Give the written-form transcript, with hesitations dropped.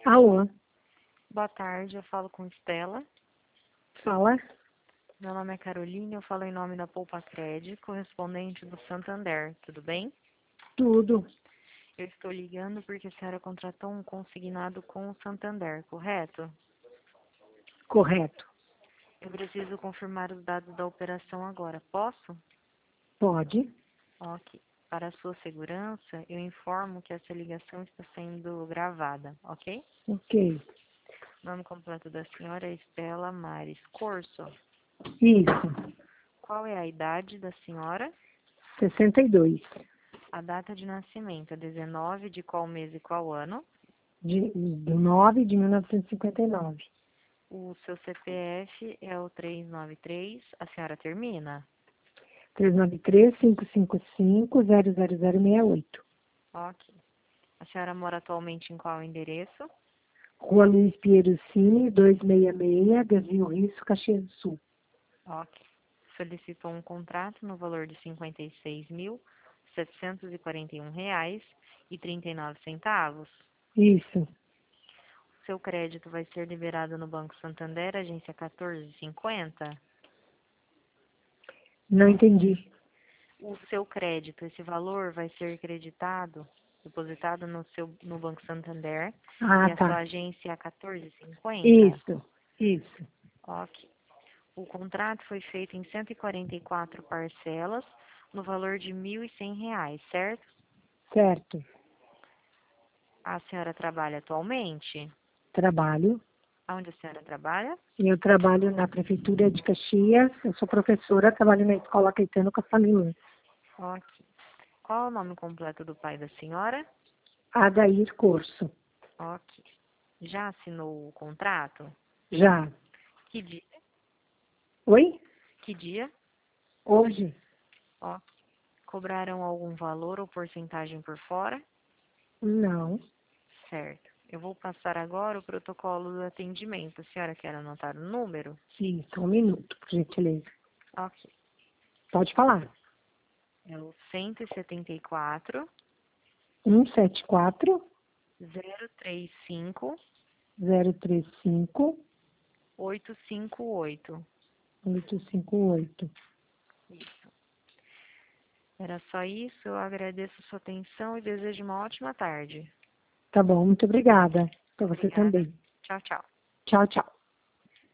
Alô, Boa tarde, eu falo com Estela. fala. Meu nome é Carolina, eu falo em nome da Poupa Cred, correspondente do Santander, tudo bem? Tudo Eu estou ligando porque a senhora contratou um consignado com o Santander, correto? correto. Eu preciso confirmar os dados da operação agora, posso? Pode. Ok. Para a sua segurança, eu informo que essa ligação está sendo gravada, ok? Ok. Nome completo da senhora é Estela Mares Corso. Isso. Qual é a idade da senhora? 62. A data de nascimento é 19 de qual mês e qual ano? Do 9 de 1959. O seu CPF é o 393. A senhora termina? 393-555-00068. Ok. A senhora mora atualmente em qual endereço? Rua Luiz Piero Cine, 266, Brasil Rio, Caxias do Sul. Ok. Solicitou um contrato no valor de R$ 56.741,39. Isso. Seu crédito vai ser liberado no Banco Santander, agência 1450. Não entendi. O seu crédito, esse valor vai ser creditado, depositado no Banco Santander, Ah, e a sua tá. agência é 1450. Isso. Isso. Ok. O contrato foi feito em 144 parcelas, no valor de R$ 1.100, certo? Certo. A senhora trabalha atualmente? Trabalho. Aonde a senhora trabalha? Eu trabalho na Prefeitura de Caxias. Eu sou professora, trabalho na Escola Caetano Caçamirim. Ok. Qual é o nome completo do pai da senhora? Adair Corso. Ok. Já assinou o contrato? Já. Que dia? Oi? Que dia? Hoje? Ok. Cobraram algum valor ou porcentagem por fora? Não. Certo. Eu vou passar agora o protocolo do atendimento. A senhora quer anotar o número? Sim, só um minuto, por gentileza. Ok. Pode falar. É o 174 174 035 035 858. 858. Isso. Era só isso. Eu agradeço a sua atenção e desejo uma ótima tarde. Tá bom, muito obrigada. Para você Obrigada. também. Tchau, tchau. Tchau, tchau.